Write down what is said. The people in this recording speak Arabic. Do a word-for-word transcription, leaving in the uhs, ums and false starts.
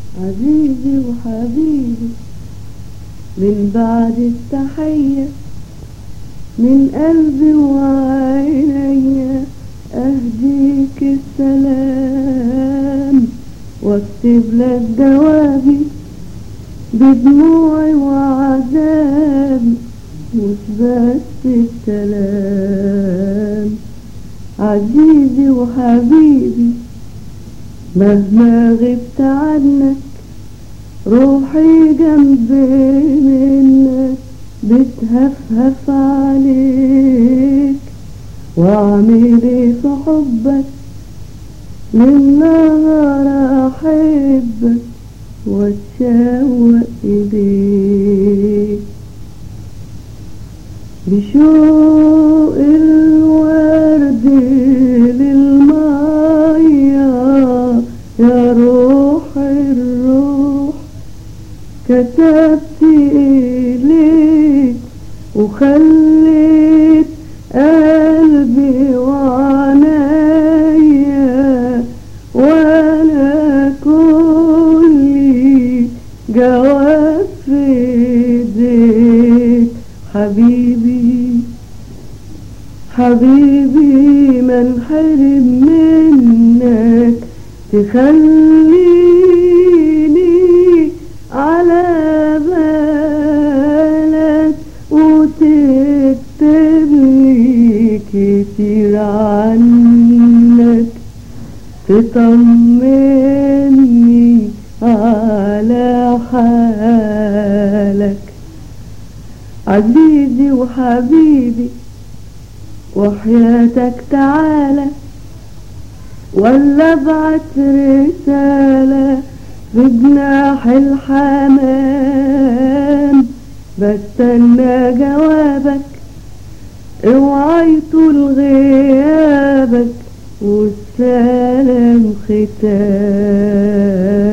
عزيزي وحبيبي، من بعد التحية من قلبي وعينيا أهديك السلام، واكتب لك جوابي بدموعي وعذابي، مش بس الكلام. عزيزي وحبيبي، مهما غبت عنك روحي جنب منك بتهفهف عليك، واعمل ايه في حبك للنهار احبك واتشوق ايديك. بشوق الورد للمية يا روح الروح، كتبت إليك وخليت قلبي وعنايا، وانا كلي جواب في ايديك. حبيبي حبيبي ما انحرم منك، تخليني على بالك وتكتب لي كتير عنك، تطمني على حالك. عزيزي وحبيبي، وحياتك تعالى ولا ابعت رسالة بجناح الحمام، بستنى جوابك اوعى يطول غيابك والسلام ختام.